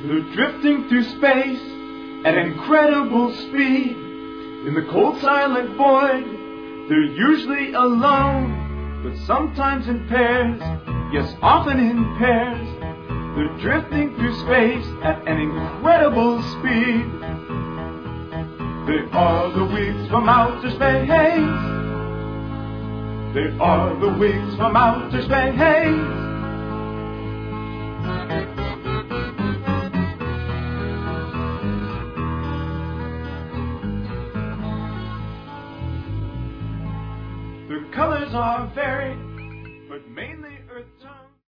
They're drifting through space at incredible speed. In the cold, silent void, they're usually alone, but sometimes in pairs, yes, often in pairs. They're drifting through space at an incredible speed. They are the Whigs from outer space. They are the Whigs from outer space. Their colors are varied,